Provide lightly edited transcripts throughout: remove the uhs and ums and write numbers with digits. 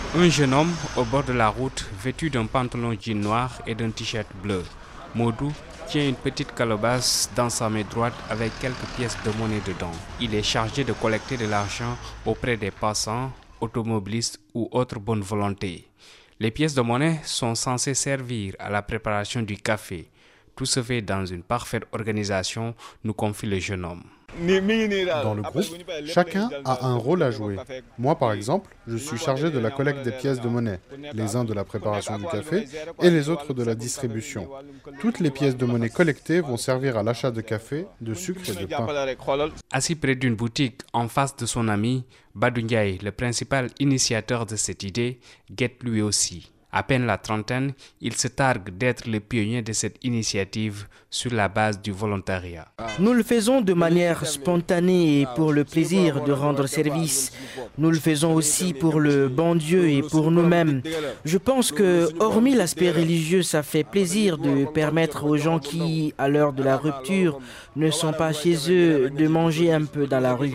Un jeune homme au bord de la route, vêtu d'un pantalon jean noir et d'un t-shirt bleu. Modou tient une petite calebasse dans sa main droite avec quelques pièces de monnaie dedans. Il est chargé de collecter de l'argent auprès des passants, automobilistes ou autres bonnes volontés. Les pièces de monnaie sont censées servir à la préparation du café. Tout se fait dans une parfaite organisation, nous confie le jeune homme. Dans le groupe, chacun a un rôle à jouer. Moi, par exemple, je suis chargé de la collecte des pièces de monnaie, les uns de la préparation du café et les autres de la distribution. Toutes les pièces de monnaie collectées vont servir à l'achat de café, de sucre et de pain. Assis près d'une boutique en face de son ami, Badou Ndiaye, le principal initiateur de cette idée, guette lui aussi. À peine la trentaine, il se targue d'être le pionnier de cette initiative sur la base du volontariat. Nous le faisons de manière spontanée et pour le plaisir de rendre service. Nous le faisons aussi pour le bon Dieu et pour nous-mêmes. Je pense que, hormis l'aspect religieux, ça fait plaisir de permettre aux gens qui, à l'heure de la rupture, ne sont pas chez eux, de manger un peu dans la rue.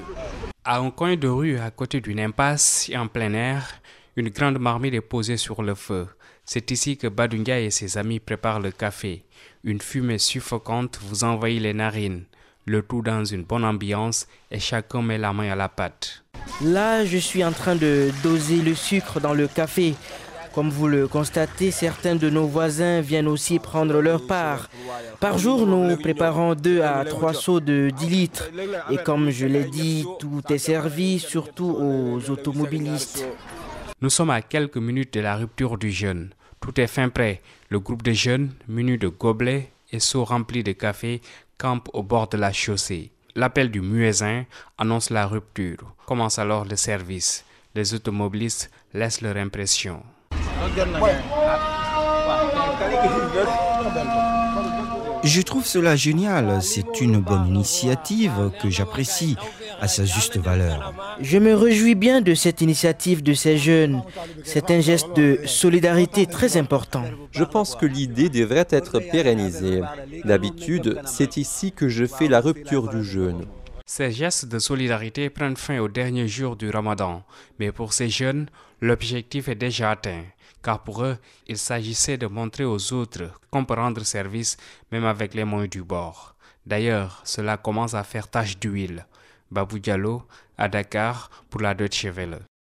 À un coin de rue, à côté d'une impasse et en plein air, une grande marmite est posée sur le feu. C'est ici que Badou Ndiaye et ses amis préparent le café. Une fumée suffocante vous envahit les narines. Le tout dans une bonne ambiance et chacun met la main à la pâte. Là, je suis en train de doser le sucre dans le café. Comme vous le constatez, certains de nos voisins viennent aussi prendre leur part. Par jour, nous préparons 2 à 3 seaux de 10 litres. Et comme je l'ai dit, tout est servi, surtout aux automobilistes. Nous sommes à quelques minutes de la rupture du jeûne. Tout est fin prêt. Le groupe de jeunes, muni de gobelets et seaux remplis de café, campe au bord de la chaussée. L'appel du muezzin annonce la rupture. Commence alors le service. Les automobilistes laissent leur impression. Je trouve cela génial. C'est une bonne initiative que j'apprécie à sa juste valeur. Je me réjouis bien de cette initiative de ces jeunes. C'est un geste de solidarité très important. Je pense que l'idée devrait être pérennisée. D'habitude, c'est ici que je fais la rupture du jeûne. Ces gestes de solidarité prennent fin au dernier jour du Ramadan. Mais pour ces jeunes, l'objectif est déjà atteint. Car pour eux, il s'agissait de montrer aux autres qu'on peut rendre service même avec les moyens du bord. D'ailleurs, cela commence à faire tache d'huile. Babou Diallo, à Dakar, pour la Deutsche Welle.